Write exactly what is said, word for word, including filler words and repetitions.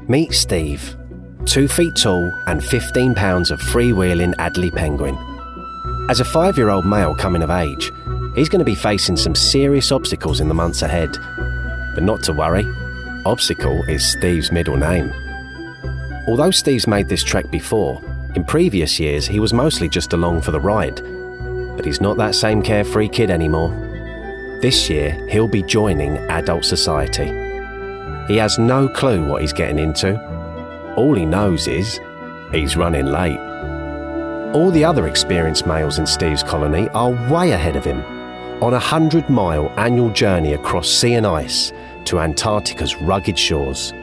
Meet Steve, two feet tall and fifteen pounds of freewheeling Adderley penguin. As a five-year-old male coming of age, he's going to be facing some serious obstacles in the months ahead. But not to worry, Obstacle is Steve's middle name. Although Steve's made this trek before, in previous years he was mostly just along for the ride. But he's not that same carefree kid anymore. This year he'll be joining adult society. He has no clue what he's getting into. All he knows is he's running late. All the other experienced males in Steve's colony are way ahead of him, on a hundred-mile annual journey across sea and ice to Antarctica's rugged shores.